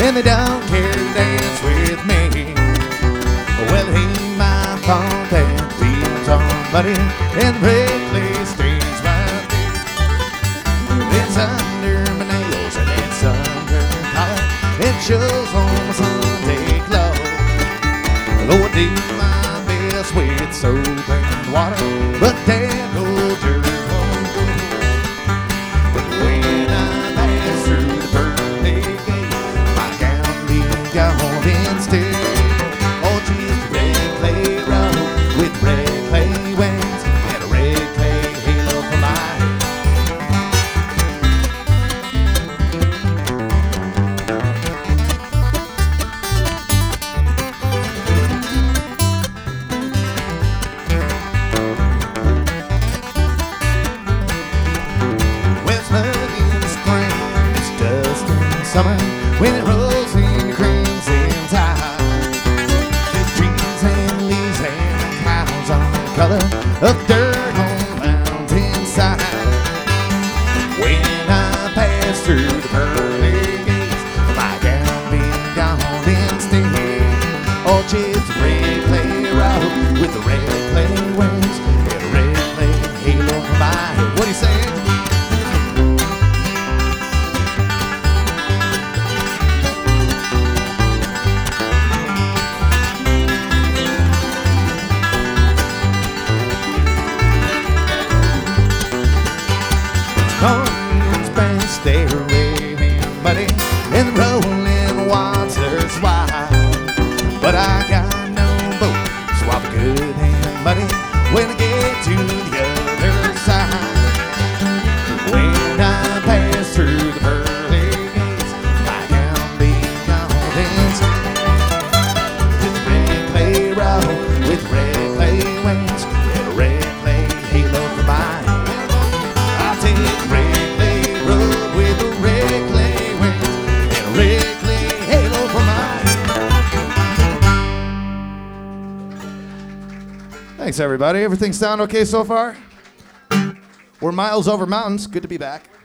and they don't care to dance with me. Well, hey, my funk and feels on buddy, and the red clay stains right there. It's under my nails and it's under my collar. It shows on my Sunday clothes. Lord, do my best with soap and water, but that old dirt won't go. But when I pass through the pearly gate, my gown be gone instead. Oh, just a red clay road with red clay wings and a red clay halo for my head. Summer, when it rolls in crimson tide, just trees and leaves and cows on the color of dirt on the mountainside. When I pass through the pearly gates, my gown being gone instead. Oh, just a red clay road with the red clay wings and a red clay halo for my head. What do you say? Storms past there raining muddy and the rolling waters wide, but I got no boat, so I'll be good and muddy when I get to the other side. When I pass through the pearly gates, my gown be gone inside. Just a red clay road with red clay wings and a red clay halo for my head. I'll take the red clay road with the red clay wings and a red clay halo for my head. Thanks, everybody. Everything sound okay so far? We're miles over mountains. Good to be back.